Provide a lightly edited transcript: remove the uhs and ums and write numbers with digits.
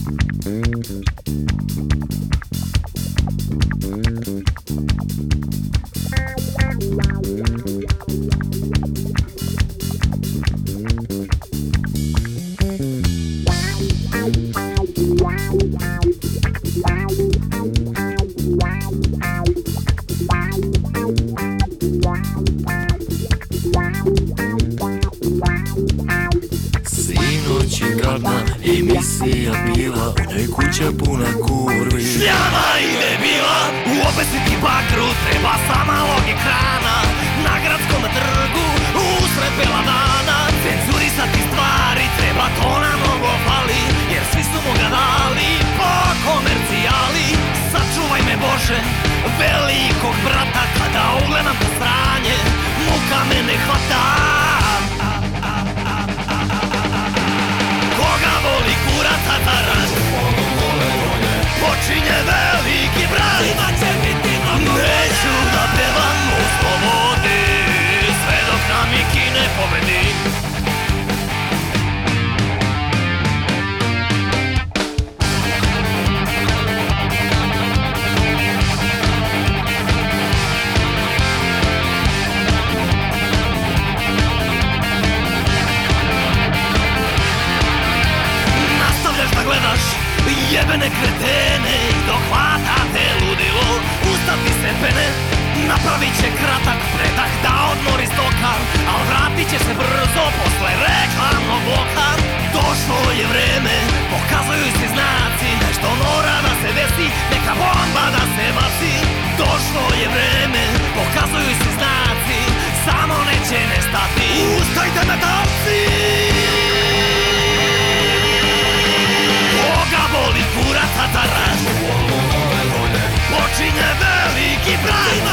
Emisija bila, u njoj kuća puna kurvi. Šljama i debila, u obesiti bakru treba sama log ekrana. Na gradskom trgu, usred bela dana, cenzurisati stvari treba, to nam mnogo fali. Jer svi su mu ga dali po komercijali. Sačuvaj me Bože, velikog brata, kada ugledam to sranje, muka me ne hvata. Koga voli kurac Ataraš, počinje veliki brat. Svima će biti mnogo bolje. Neću da pevam u slobodi, sve dok nam Miki ne pobedi. Gledaš jebene kretene i dok hvata te ludilo, ustati se pene, napravit će kratak predah da odmori stoka, al vratit će se brzo posle reklamnog bloka. Došlo je vreme, pokazuju se znaci, nešto mora da se desi, neka bomba da se baci. Došlo je vreme, pokazuju se znaci, samo neće nestati. Ustajte metalci! Koga boli kurac Ataraš, počinje veliki brat.